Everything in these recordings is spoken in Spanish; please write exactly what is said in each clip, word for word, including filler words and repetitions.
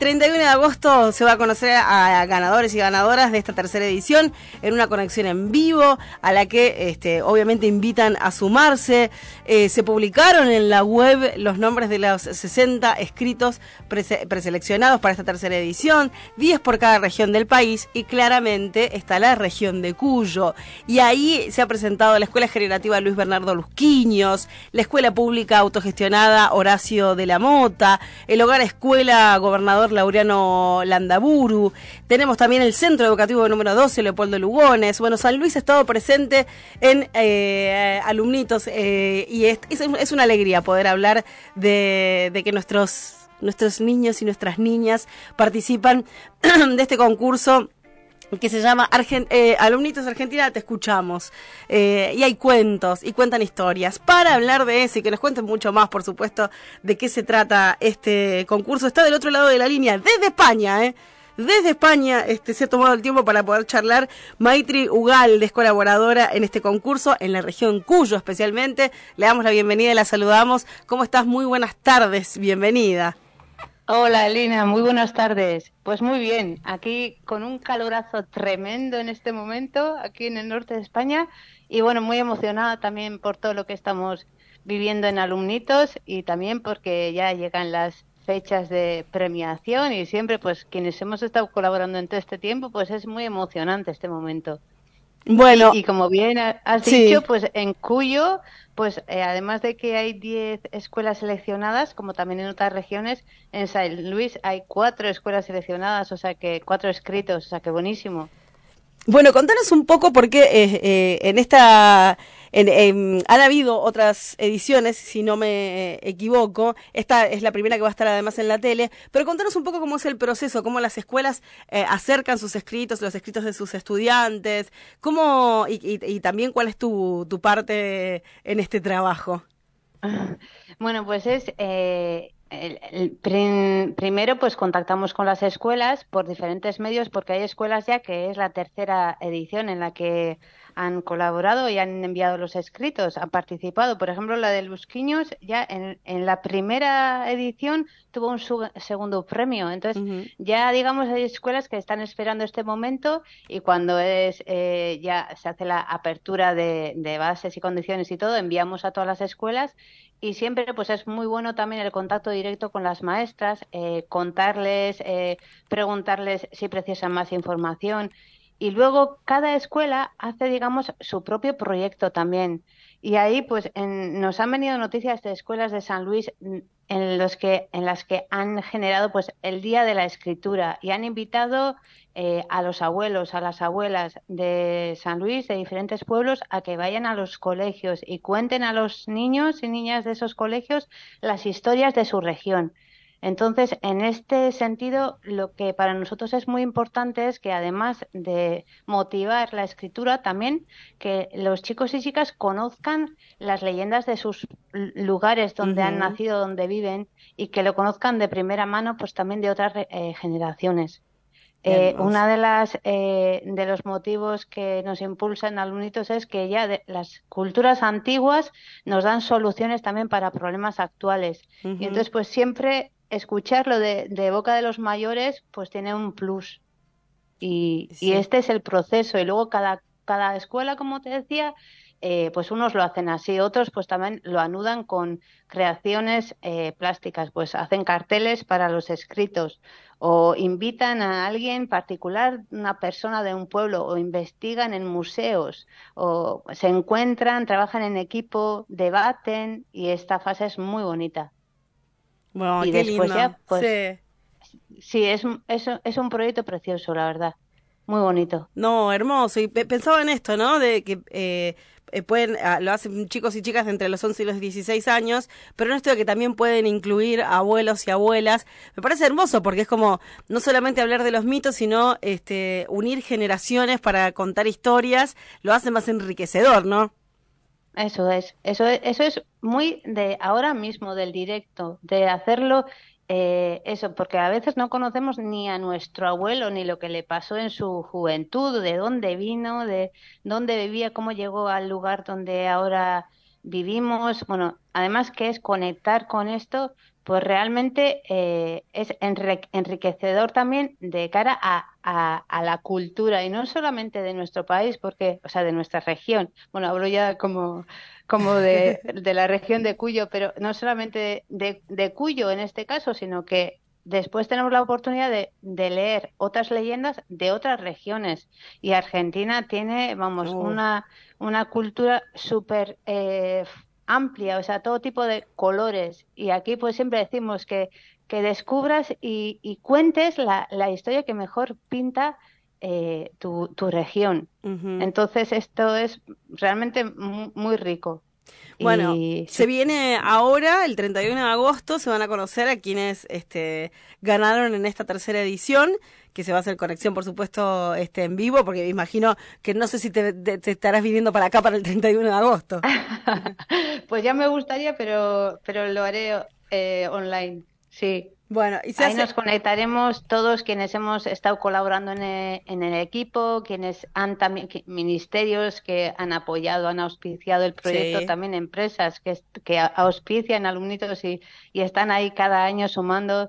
treinta y uno de agosto se va a conocer a ganadores y ganadoras de esta tercera edición en una conexión en vivo a la que este, obviamente invitan a sumarse. Eh, se publicaron en la web los nombres de los sesenta escritos prese- preseleccionados para esta tercera edición, diez por cada región del país, y claramente está la región de Cuyo. Y ahí se ha presentado la Escuela Generativa Luis Bernardo Lusquiños, la Escuela Pública Autogestionada Horacio de la Mota, el Hogar Escuela Gobernador Laureano Landaburu. Tenemos también el Centro Educativo número doce, Leopoldo Lugones. Bueno, San Luis ha estado presente en eh, alumnitos eh, y es, es, es una alegría poder hablar de, de que nuestros, nuestros niños y nuestras niñas participan de este concurso que se llama Argen- eh, Alumnitos Argentina, te escuchamos. Eh, y hay cuentos y cuentan historias. Para hablar de eso y que nos cuenten mucho más, por supuesto, de qué se trata este concurso, está del otro lado de la línea, desde España, ¿eh? Desde España este, se ha tomado el tiempo para poder charlar Maitri Ugalde, es colaboradora en este concurso, en la región Cuyo especialmente. Le damos la bienvenida y la saludamos. ¿Cómo estás? Muy buenas tardes, bienvenida. Hola, Elina, muy buenas tardes. Pues muy bien, aquí con un calorazo tremendo en este momento, aquí en el norte de España, y bueno, muy emocionada también por todo lo que estamos viviendo en Alumnitos y también porque ya llegan las fechas de premiación y siempre pues quienes hemos estado colaborando en todo este tiempo, pues es muy emocionante este momento. Y, Bueno, y como bien ha- has dicho, sí. pues en Cuyo, pues eh, además de que hay diez escuelas seleccionadas, como también en otras regiones, en San Luis hay cuatro escuelas seleccionadas, o sea que cuatro escritos, o sea que buenísimo. Bueno, contanos un poco porque eh, eh, en esta en, en- han habido otras ediciones, si no me equivoco. Esta es la primera que va a estar además en la tele. Pero contanos un poco cómo es el proceso, cómo las escuelas eh, acercan sus escritos, los escritos de sus estudiantes, cómo y, y- y también cuál es tu, tu parte en este trabajo. Bueno, pues es eh, el, el prim- primero pues contactamos con las escuelas por diferentes medios porque hay escuelas ya que es la tercera edición en la que han colaborado y han enviado los escritos, han participado. Por ejemplo, la de Lusquiños ya en, en la primera edición tuvo un su- segundo premio. Entonces, Ujú. ya digamos hay escuelas que están esperando este momento y cuando es eh, ya se hace la apertura de, de bases y condiciones y todo, enviamos a todas las escuelas y siempre pues es muy bueno también el contacto directo con las maestras, eh, contarles, eh, preguntarles si precisan más información. Y luego cada escuela hace, digamos, su propio proyecto también. Y ahí pues en- nos han venido noticias de escuelas de San Luis mm, en los que, en las que han generado pues el Día de la Escritura y han invitado eh, a los abuelos, a las abuelas de San Luis, de diferentes pueblos, a que vayan a los colegios y cuenten a los niños y niñas de esos colegios las historias de su región. Entonces, en este sentido, lo que para nosotros es muy importante es que además de motivar la escritura, también que los chicos y chicas conozcan las leyendas de sus l- lugares donde han Ujú. nacido, donde viven, y que lo conozcan de primera mano, pues también de otras eh, generaciones. Eh, Hermoso. una de las eh, de los motivos que nos impulsan Alumnitos es que ya de- las culturas antiguas nos dan soluciones también para problemas actuales. Y Ujú. entonces, pues siempre escucharlo de, de boca de los mayores, pues tiene un plus. Y, y Sí. este es el proceso. Y luego cada, cada escuela, como te decía, eh, pues unos lo hacen así, otros pues también lo anudan con creaciones eh, plásticas, pues hacen carteles para los escritos o invitan a alguien particular, una persona de un pueblo, o investigan en museos, o se encuentran, trabajan en equipo, debaten y esta fase es muy bonita. Bueno, Y qué después lindo. ya, pues Sí. sí, es, un- es, un- es un proyecto precioso, la verdad, muy bonito. No, hermoso. Y pe- pensaba en esto, ¿no? De que eh, eh, pueden, ah, lo hacen chicos y chicas de entre los once y los dieciséis años, pero en esto de que también pueden incluir abuelos y abuelas, me parece hermoso porque es como no solamente hablar de los mitos, sino este unir generaciones para contar historias, lo hace más enriquecedor, ¿no? Eso es, eso es, eso es muy de ahora mismo, del directo, de hacerlo eh, eso, porque a veces no conocemos ni a nuestro abuelo, ni lo que le pasó en su juventud, de dónde vino, de dónde vivía, cómo llegó al lugar donde ahora vivimos. Bueno, además que es conectar con esto, pues realmente eh, es enrique- enriquecedor también de cara a, a, a la cultura y no solamente de nuestro país, porque, o sea, de nuestra región. Bueno, hablo ya como, como de, de la región de Cuyo, pero no solamente de, de Cuyo en este caso, sino que después tenemos la oportunidad de, de leer otras leyendas de otras regiones. Y Argentina tiene, vamos, Uh, una, una cultura súper eh, amplia, o sea, todo tipo de colores. Y aquí pues siempre decimos que, que descubras y, y cuentes la, la historia que mejor pinta eh, tu, tu región. ujú. Entonces esto es realmente mu- muy rico. Bueno, Y se sí, viene ahora, el treinta y uno de agosto, se van a conocer a quienes este, ganaron en esta tercera edición, que se va a hacer conexión, por supuesto, este, en vivo, porque me imagino que no sé si te, te- te estarás viniendo para acá para el treinta y uno de agosto. pues ya me gustaría, pero, pero lo haré eh, online. Sí. Bueno, y se Ahí nos hace... conectaremos todos quienes hemos estado colaborando en el, en el equipo, quienes han también, que- ministerios que han apoyado, han auspiciado el proyecto, Sí. también empresas que, est- que a- auspician alumnitos y, y están ahí cada año sumando.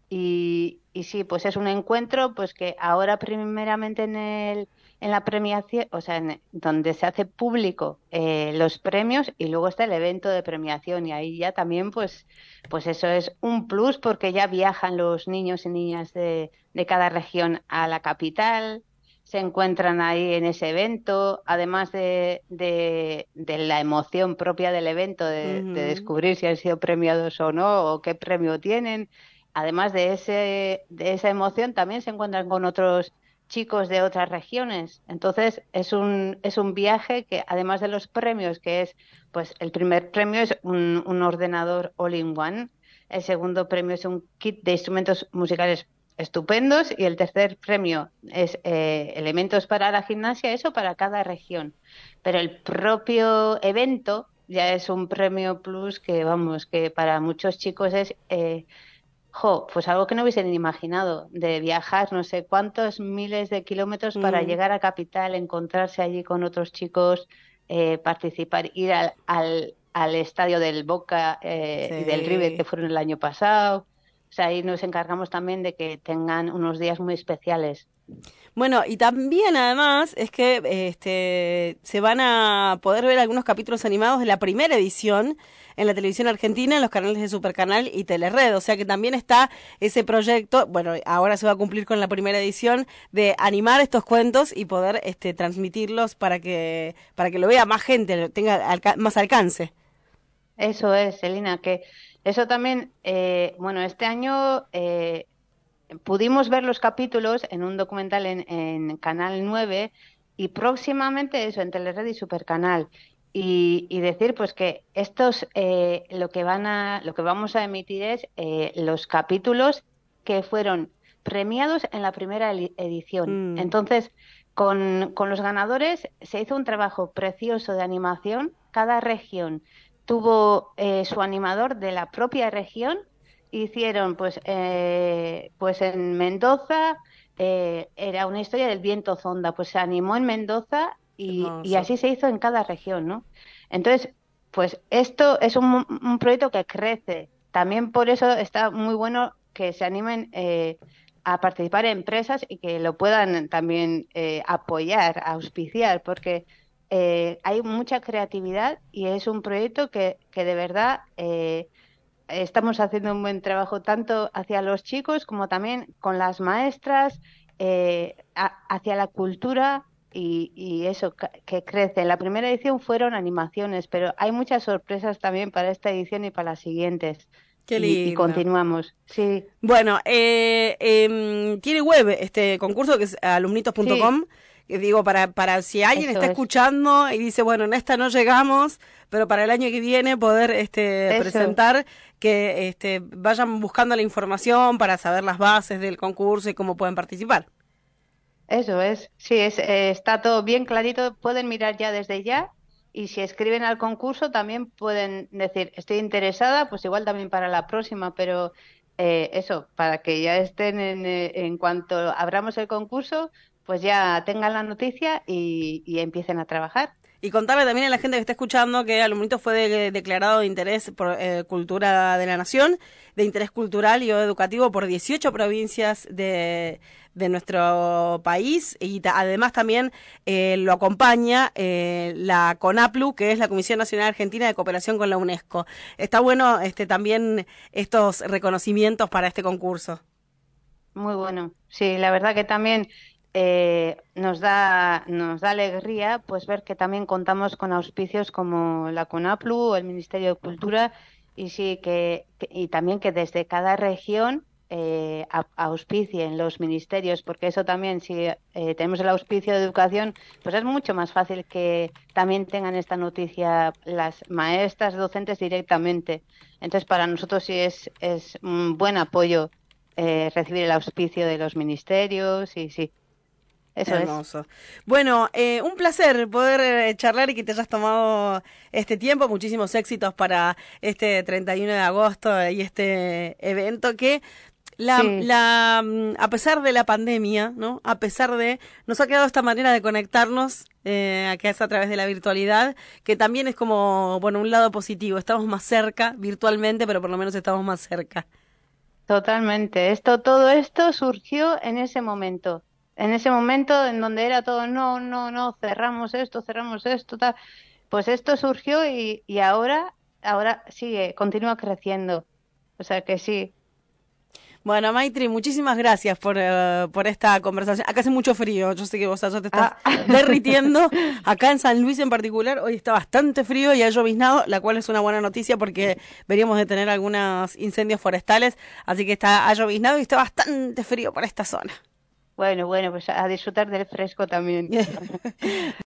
Y, y sí, pues es un encuentro pues que ahora primeramente en el, en la premiación, o sea, en, donde se hace público eh, los premios y luego está el evento de premiación y ahí ya también pues pues eso es un plus porque ya viajan los niños y niñas de, de cada región a la capital, se encuentran ahí en ese evento, además de, de, de la emoción propia del evento, de, de Ujú. descubrir si han sido premiados o no, o qué premio tienen. Además de ese, de esa emoción, también se encuentran con otros chicos de otras regiones. Entonces, es un, es un viaje que, además de los premios, que es pues el primer premio es un, un ordenador all-in-one, el segundo premio es un kit de instrumentos musicales estupendos y el tercer premio es eh, elementos para la gimnasia, eso para cada región. Pero el propio evento ya es un premio plus que, vamos, que para muchos chicos es... Eh, Jo, pues algo que no hubiesen imaginado, de viajar no sé cuántos miles de kilómetros para Mm, llegar a Capital, encontrarse allí con otros chicos, eh, participar, ir al, al, al estadio del Boca eh, y del River que sí. fueron el año pasado. O sea, ahí nos encargamos también de que tengan unos días muy especiales. Bueno, y también además es que este, se van a poder ver algunos capítulos animados de la primera edición en la televisión argentina, en los canales de Supercanal y Telered. O sea que también está ese proyecto, bueno, ahora se va a cumplir con la primera edición, de animar estos cuentos y poder este, transmitirlos para que, para que lo vea más gente, tenga alca- más alcance. Eso es, Selina, que eso también, eh, bueno, este año eh, pudimos ver los capítulos en un documental en, en Canal nueve y próximamente eso en Telered y Supercanal. Y, y decir pues que estos eh, lo que van a lo que vamos a emitir es eh, los capítulos que fueron premiados en la primera eli- edición. Mm, Entonces, con, con los ganadores se hizo un trabajo precioso de animación. Cada región tuvo eh, su animador de la propia región. Hicieron, pues, eh, pues en Mendoza eh, era una historia del viento Zonda, pues se animó en Mendoza y, y hermoso. así se hizo en cada región, ¿no? Entonces, pues esto es un, un proyecto que crece. También por eso está muy bueno que se animen eh, a participar en empresas y que lo puedan también eh, apoyar, auspiciar, porque eh, hay mucha creatividad y es un proyecto que, que de verdad eh, estamos haciendo un buen trabajo tanto hacia los chicos como también con las maestras, eh, a- hacia la cultura y, y eso ca- que crece. En la primera edición fueron animaciones, pero hay muchas sorpresas también para esta edición y para las siguientes. Qué Y, y lindo. continuamos. Sí, Bueno, eh, em, tiene web este concurso que es alumnitos punto sí, com. Que digo, para, para si alguien eso está es. escuchando y dice, bueno, en esta no llegamos, pero para el año que viene poder este, Eso. presentar, que este, vayan buscando la información para saber las bases del concurso y cómo pueden participar. Eso es, sí, es, eh, está todo bien clarito, pueden mirar ya desde ya y si escriben al concurso también pueden decir, estoy interesada, pues igual también para la próxima, pero eh, eso, para que ya estén en, eh, en cuanto abramos el concurso, pues ya tengan la noticia y, y empiecen a trabajar. Y contarle también a la gente que está escuchando que Alumnitos fue de, declarado de interés por eh, cultura de la nación, de interés cultural y o educativo por dieciocho provincias de, de nuestro país, y ta, además también eh, lo acompaña eh, la CONAPLU, que es la Comisión Nacional Argentina de Cooperación con la UNESCO. Está bueno este también estos reconocimientos para este concurso. Muy bueno. Sí, la verdad que también eh, nos da nos da alegría pues ver que también contamos con auspicios como la CONAPLU o el Ministerio de Cultura, y sí que, que- y también que desde cada región eh, a- auspicien los ministerios, porque eso también, si eh, tenemos el auspicio de educación, pues es mucho más fácil que también tengan esta noticia las maestras, docentes directamente. Entonces, para nosotros sí es, es un buen apoyo eh, recibir el auspicio de los ministerios, y sí, eso es. Hermoso. Bueno, eh, un placer poder eh, charlar y que te hayas tomado este tiempo. Muchísimos éxitos para este treinta y uno de agosto y este evento que, la, Sí, la, mm, a pesar de la pandemia, ¿no? A pesar de, nos ha quedado esta manera de conectarnos, eh, que es a través de la virtualidad, que también es como, bueno, un lado positivo. Estamos más cerca virtualmente, pero por lo menos estamos más cerca. totalmente. Esto, todo esto surgió en ese momento. En ese momento en donde era todo, no, no, no, cerramos esto, cerramos esto, tal. Pues esto surgió y, y ahora, ahora sigue, continúa creciendo. O sea que sí. Bueno, Maitri, muchísimas gracias por, eh, por esta conversación. Acá hace mucho frío, yo sé que vos allá te estás Ah, derritiendo. Acá en San Luis en particular, hoy está bastante frío y ha lloviznado, la cual es una buena noticia porque veríamos de tener algunos incendios forestales. Así que está, ha lloviznado y está bastante frío por esta zona. bueno, bueno, pues a disfrutar del fresco también.